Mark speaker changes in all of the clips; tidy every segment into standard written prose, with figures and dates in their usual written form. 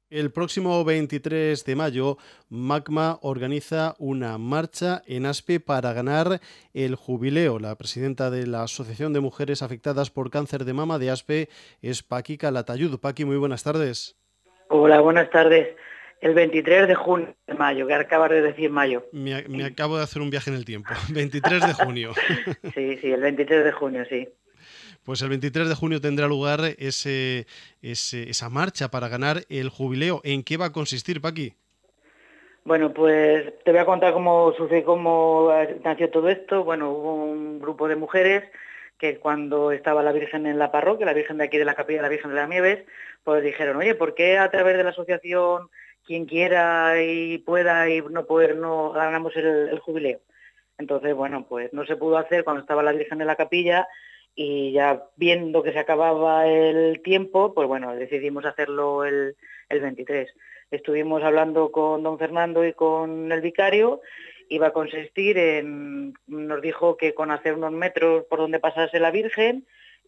Speaker 1: El próximo 23 de mayo, Magma organiza una marcha en Aspe para ganar el jubileo. La presidenta de la Asociación de Mujeres Afectadas por Cáncer de Mama de Aspe es Paqui Calatayud. Paqui, muy buenas tardes.
Speaker 2: Hola, buenas tardes. El 23 de junio de mayo, que acabas de decir mayo.
Speaker 1: Me acabo de hacer un viaje en el tiempo. 23 de junio.
Speaker 2: Sí, el 23 de junio, sí.
Speaker 1: Pues el 23 de junio tendrá lugar esa marcha para ganar el jubileo. ¿En qué va a consistir, Paqui?
Speaker 2: Bueno, pues te voy a contar cómo sucedió, cómo nació todo esto. Bueno, hubo un grupo de mujeres que cuando estaba la Virgen en la parroquia, la Virgen de aquí de la Capilla, la Virgen de las Nieves, pues dijeron, oye, ¿por qué a través de la asociación quien quiera y pueda y no poder no ganamos el jubileo? Entonces, bueno, pues no se pudo hacer cuando estaba la Virgen en la capilla y ya viendo que se acababa el tiempo, pues bueno, decidimos hacerlo el 23. Estuvimos hablando con don Fernando y con el vicario. Iba a consistir en, nos dijo que con hacer unos metros por donde pasase la Virgen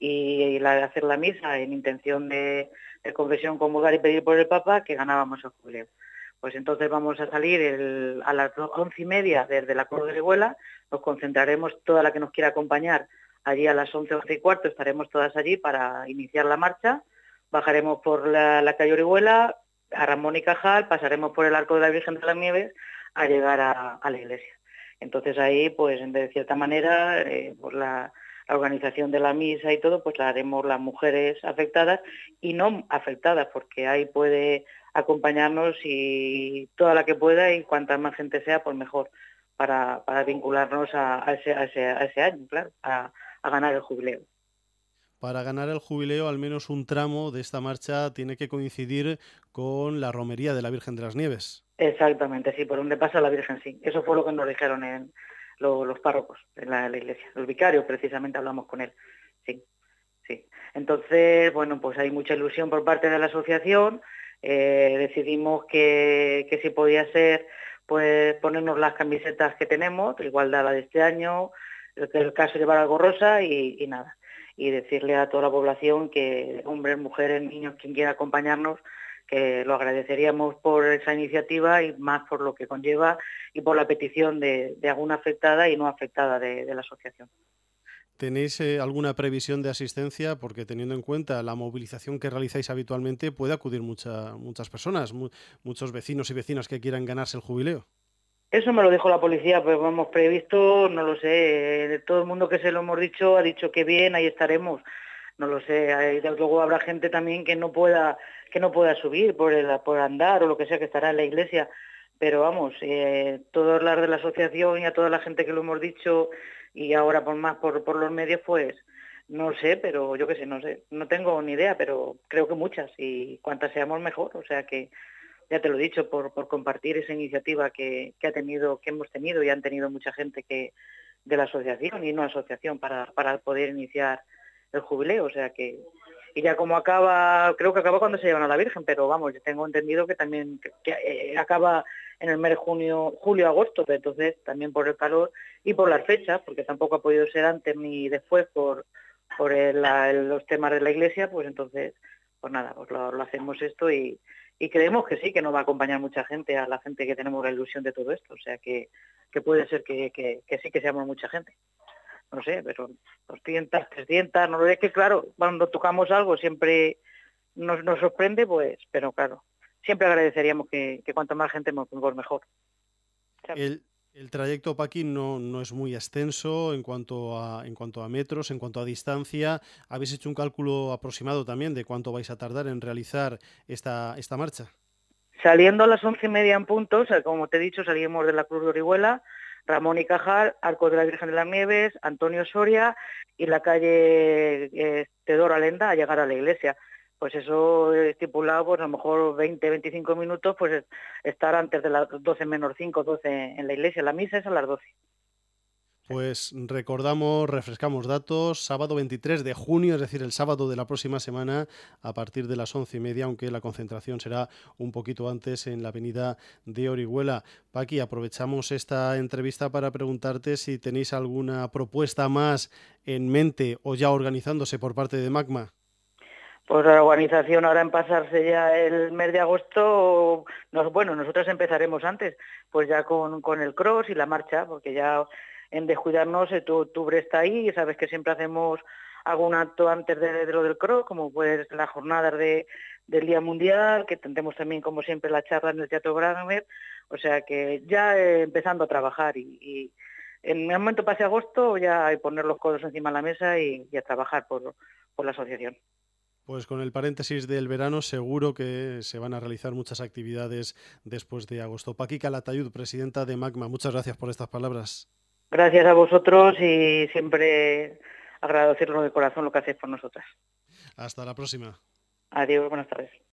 Speaker 2: y hacer la misa en intención de confesión, comulgar y pedir por el Papa, que ganábamos el jubileo. Pues entonces vamos a salir a las 11:30 desde la Cruz de Orihuela, nos concentraremos toda la que nos quiera acompañar allí a las 11, 11:15, estaremos todas allí para iniciar la marcha, bajaremos por la calle Orihuela, a Ramón y Cajal, pasaremos por el Arco de la Virgen de las Nieves a llegar a la iglesia. Entonces ahí, pues de cierta manera, pues la organización de la misa y todo, pues la haremos las mujeres afectadas y no afectadas, porque ahí puede acompañarnos y toda la que pueda y cuanta más gente sea, pues mejor, para vincularnos a ese año, claro, a ganar el jubileo.
Speaker 1: Para ganar el jubileo, al menos un tramo de esta marcha tiene que coincidir con la romería de la Virgen de las Nieves.
Speaker 2: Exactamente, sí, por donde pasa la Virgen, sí. Eso fue lo que nos dijeron en los párrocos en la iglesia. Los vicarios, precisamente, hablamos con él. Sí, sí. Entonces, bueno, pues hay mucha ilusión por parte de la asociación. Decidimos que si podía ser, pues ponernos las camisetas que tenemos, igualdad la de este año, el caso llevar algo rosa y nada. Y decirle a toda la población que, hombres, mujeres, niños, quien quiera acompañarnos, que lo agradeceríamos por esa iniciativa y más por lo que conlleva y por la petición de alguna afectada y no afectada de la asociación.
Speaker 1: ¿Tenéis alguna previsión de asistencia? Porque teniendo en cuenta la movilización que realizáis habitualmente, puede acudir muchas personas, muchos vecinos y vecinas que quieran ganarse el jubileo.
Speaker 2: Eso me lo dijo la policía, pues hemos previsto, no lo sé, de todo el mundo que se lo hemos dicho ha dicho que bien, ahí estaremos. No lo sé, luego habrá gente también que no pueda subir por andar o lo que sea, que estará en la iglesia. Pero vamos, todos las de la asociación y a toda la gente que lo hemos dicho y ahora por más por los medios, pues no sé, pero yo qué sé, no sé, no tengo ni idea, pero creo que muchas y cuantas seamos mejor. O sea que ya te lo he dicho, por compartir esa iniciativa que hemos tenido y han tenido mucha gente de la asociación y no asociación para poder iniciar el jubileo. O sea que, y ya como acaba, creo que acaba cuando se llevan a la Virgen, pero vamos, yo tengo entendido que también acaba en el mes de junio, julio, agosto, pero entonces también por el calor y por las fechas, porque tampoco ha podido ser antes ni después por los temas de la iglesia, pues entonces, pues nada, pues lo hacemos esto y creemos que sí, que nos va a acompañar mucha gente, a la gente que tenemos la ilusión de todo esto. O sea que puede ser que sí que seamos mucha gente. No sé, pero 200, 300, no lo es que claro, cuando tocamos algo siempre nos sorprende, pues, pero claro, siempre agradeceríamos que cuanto más gente mejor. ¿Sabes?
Speaker 1: El trayecto, Paqui, no es muy extenso en cuanto a metros, en cuanto a distancia. ¿Habéis hecho un cálculo aproximado también de cuánto vais a tardar en realizar esta marcha?
Speaker 2: Saliendo a las 11:30 en punto, o sea, como te he dicho, salimos de la Cruz de Orihuela, Ramón y Cajal, Arco de la Virgen de las Nieves, Antonio Soria y la calle Teodoro Alenda a llegar a la iglesia. Pues eso estipulado, pues a lo mejor 20, 25 minutos, pues estar antes de las 12 menos 5, 12 en la iglesia. La misa es a las 12.
Speaker 1: Pues refrescamos datos, sábado 23 de junio, es decir, el sábado de la próxima semana, a partir de las 11:30, aunque la concentración será un poquito antes en la avenida de Orihuela. Paqui, aprovechamos esta entrevista para preguntarte si tenéis alguna propuesta más en mente o ya organizándose por parte de Magma.
Speaker 2: Pues la organización ahora en pasarse ya el mes de agosto, bueno, nosotros empezaremos antes, pues ya con el cross y la marcha, porque ya en descuidarnos, octubre está ahí y sabes que siempre hacemos algún acto antes de lo del cross, como pues las jornadas del Día Mundial, que tendremos también como siempre la charla en el Teatro Grammer, o sea que ya empezando a trabajar y en el momento pase agosto ya hay poner los codos encima de la mesa y a trabajar por la asociación.
Speaker 1: Pues con el paréntesis del verano seguro que se van a realizar muchas actividades después de agosto. Paqui Calatayud, presidenta de Magma, muchas gracias por estas palabras.
Speaker 2: Gracias a vosotros y siempre agradecerlo de corazón lo que hacéis por nosotras.
Speaker 1: Hasta la próxima.
Speaker 2: Adiós, buenas tardes.